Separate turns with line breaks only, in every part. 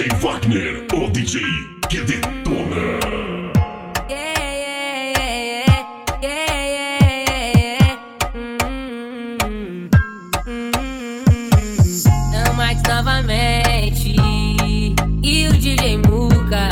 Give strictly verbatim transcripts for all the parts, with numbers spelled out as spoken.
J Wagner, o D J que detona.
Novamente e o D J Muca.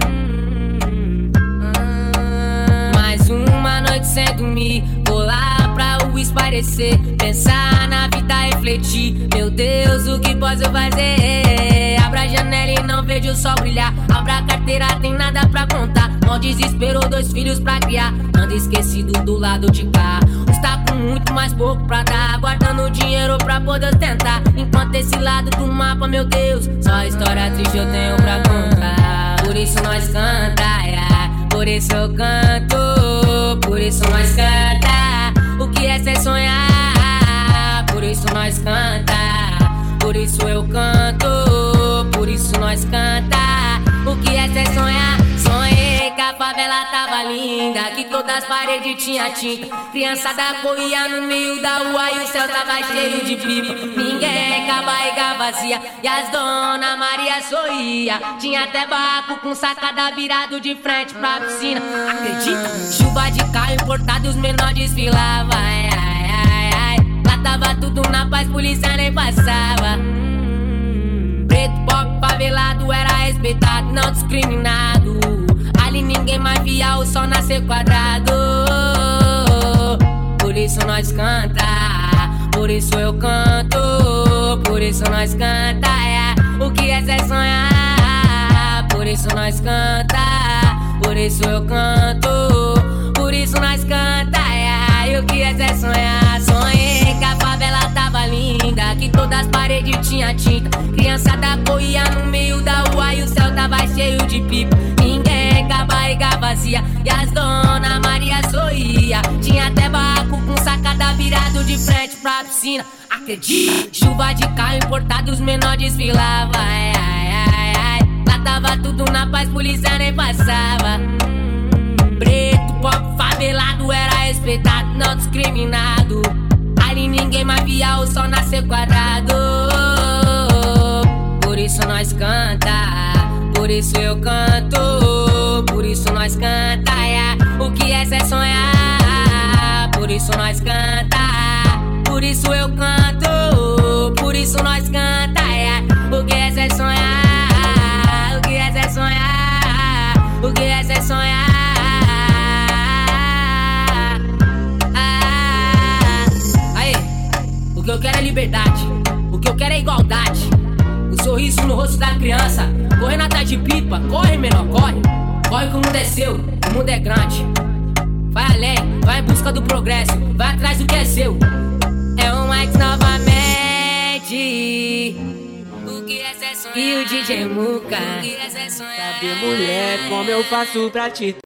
Mais uma noite sem dormir, vou lá pra o esparecer, pensar na vida, refletir. Meu Deus, o que posso fazer? Abra a janela e não vejo o sol brilhar. Abra a carteira, tem nada pra contar. Mó desespero, dois filhos pra criar. Ando esquecido do lado de cá. Está com muito mais pouco pra dar, guardando dinheiro pra poder tentar. Enquanto esse lado do mapa, meu Deus, só história triste eu tenho pra contar. Por isso nós canta, yeah. Por isso eu canto. Por isso nós canta. O que é ser sonhar? Por isso nós canta. Por isso eu canto. Por isso nós canta. O que é ser sonhar? Sonhei que a favela tava linda, que todas as paredes tinha tinta. Criançada corria no meio da rua e o céu tava cheio de pipa. Ninguém com a barriga vazia e as dona Maria sorria. Tinha até barco com sacada virado de frente pra piscina. Acredita? Chuva de carro importado e os menores desfilavam. Ai, ai, ai, ai. Lá tava tudo na paz, polícia nem passava. Preto, pobre, favelado era respeitado, não discriminado. Ali ninguém mais via o sol nascer quadrado. Por isso nós canta, por isso eu canto. Por isso nós canta, é. O que é ser sonhar? Por isso nós canta, por isso eu canto. Por isso nós canta, é. E o que é ser sonhar? Sonhei que a favela tava linda, que todas as paredes tinha tinta. Criançada corria no meio da rua e o céu tava cheio de pipa. Ninguém com a barriga vazia e as dona Maria sorria. Tinha até barco com sacada virado de frente pra piscina. Acredita? Chuva de carro importado e os menores desfilavam. Ai, ai, ai, ai. Lá tava tudo na paz, polícia nem passava. Preto, pobre, favelado era respeitado, não discriminado. Ali ninguém mais via o sol nascer quadrado. Por isso nós canta, por isso eu canto. Por isso nós canta, yeah. O que é ser sonhar? Por isso nós canta, por isso eu canto. Por isso nós canta, yeah. O que é ser sonhar? O que é ser sonhar? O que é ser sonhar? Ah, aí, o que eu quero é liberdade, o que eu quero é igualdade. O sorriso no rosto da criança, correndo atrás de pipa. Corre, menor, corre. Corre que o mundo é seu, o mundo é grande. Vai além, vai em busca do progresso, vai atrás do que é seu. É o Mike novamente. O que é ser sonhar? E o D J Muca. O que é ser sonhar?
Sabe, mulher, como eu faço pra te